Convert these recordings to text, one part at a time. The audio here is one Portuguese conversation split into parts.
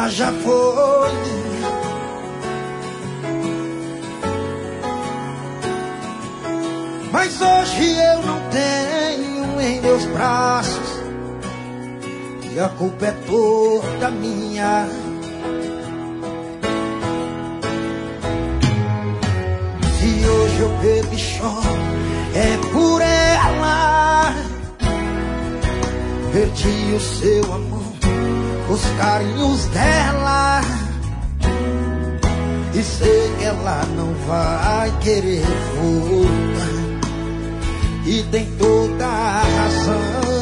ela já foi. Mas hoje eu não tenho em meus braços, e a culpa é toda minha. Se hoje eu bebo e choro, é por ela. Perdi o seu amor, os carinhos dela, e sei que ela não vai querer voltar, e tem toda a razão.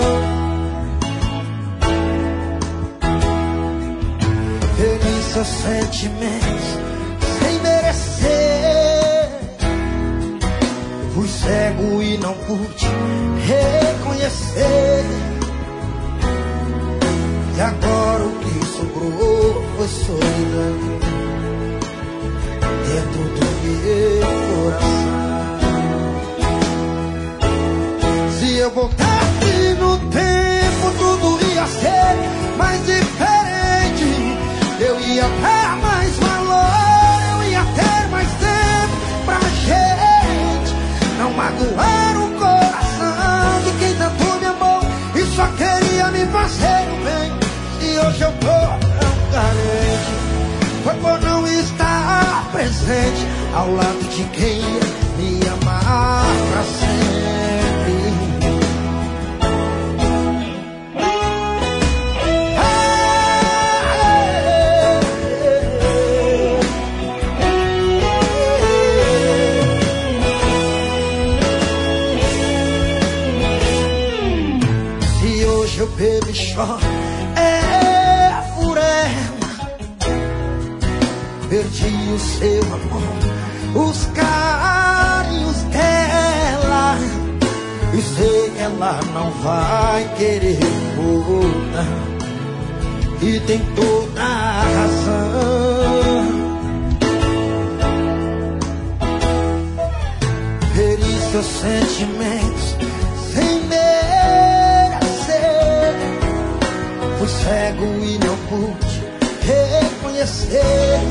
Feliz seus sentimentos sem merecer. Fui cego e não pude reconhecer. E agora o que sobrou foi solidão dentro do meu coração. Se eu voltasse no tempo, tudo ia ser mais diferente. Eu ia dar mais valor, eu ia ter mais tempo pra gente não magoar o coração de quem tanto me amou e só queria me fazer o bem. E hoje eu tô tão carente, foi por não estar presente ao lado de quem ia me amar pra sempre. Se hoje eu bebo e choro, perdi o seu amor, os carinhos dela, e sei que ela não vai querer voltar, e tem toda a razão. Feri seus sentimentos sem merecer. Fui cego e não pude reconhecer.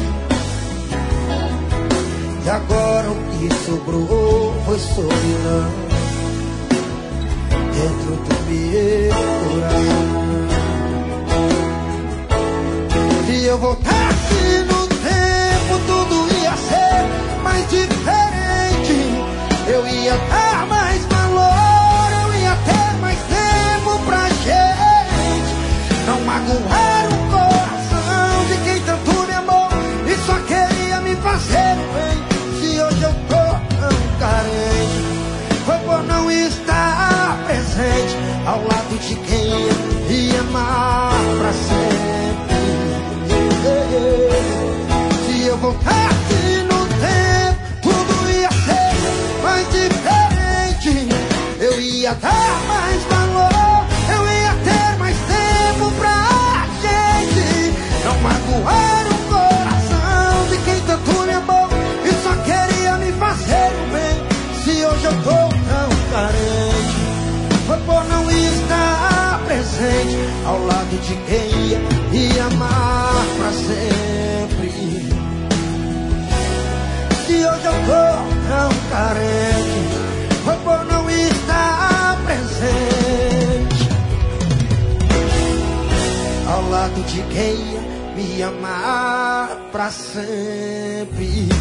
E agora o que sobrou foi solidão dentro do meu coração. Se eu voltasse no tempo, tudo ia ser mais diferente. Eu ia dar mais valor, eu ia ter mais tempo pra gente não magoar o coração de quem tanto me amou e só queria me fazer bem. Hoje eu tô tão carente, foi por não estar presente ao lado de quem ia amar pra sempre. Se eu voltasse no tempo, tudo ia ser mais diferente. Eu ia dar mais valor, eu ia ter mais tempo pra gente não magoar o coração de quem tanto me amou e só queria me fazer o bem. Se hoje eu tô tão carente, foi por não estar presente ao lado de quem ia amar pra sempre. Se hoje eu tô tão carente, foi por não estar presente ao lado de quem ia me amar pra sempre.